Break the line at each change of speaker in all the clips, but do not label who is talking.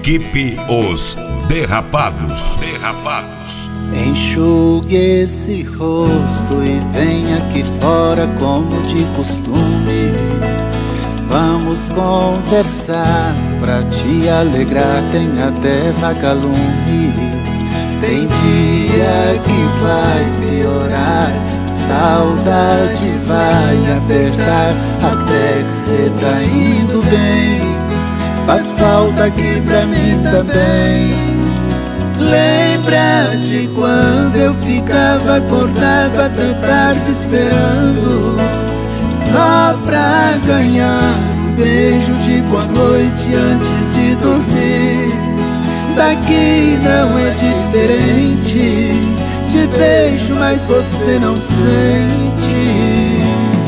Equipe Os Derrapados.
Enxugue esse rosto e venha aqui fora como de costume. Vamos conversar pra te alegrar, tem até vagalumes. Tem dia que vai piorar, saudade vai apertar, até que cê tá indo bem. Faz falta aqui pra mim também. Lembra de quando eu ficava acordado até tarde esperando, só pra ganhar um beijo de boa noite antes de dormir. Daqui não é diferente, te beijo mas você não sente.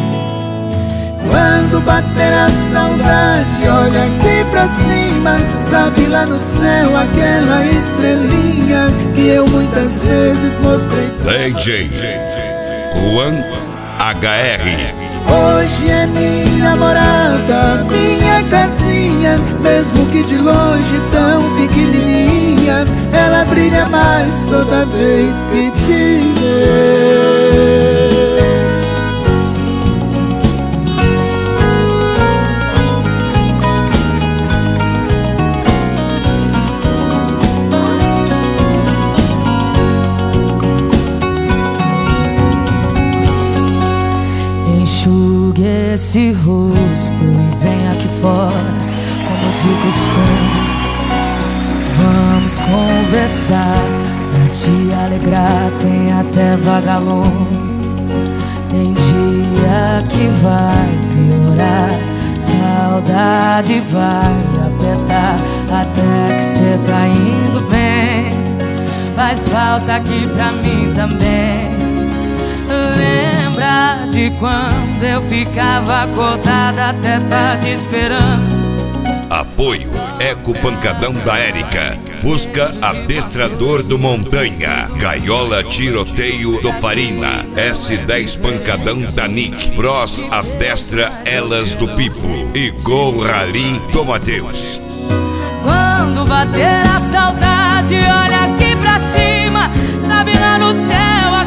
Quando bater a saudade, olha aqui pra cima, sabe lá no céu aquela estrelinha que eu muitas vezes mostrei.
DJ Juan HR.
Hoje é minha morada, minha casinha, mesmo que de longe tão pequenininha, ela brilha mais toda vez que te vê.
Enxugue esse rosto e vem aqui fora, como de costume. Vamos conversar pra te alegrar, tem até vagalume. Tem dia que vai piorar, saudade vai apertar, até que cê tá indo bem. Faz falta aqui pra mim também. Lembra de quando eu ficava acordada até tarde esperando.
Apoio Eco Pancadão da Érica, Fusca Adestrador do Montanha, Gaiola Tiroteio do Farina, S10 Pancadão da Nick, Bros Adestra Elas do Pipo e Gol Rally do Mateus.
Quando bater a saudade, olha aqui pra cima, sabe lá no céu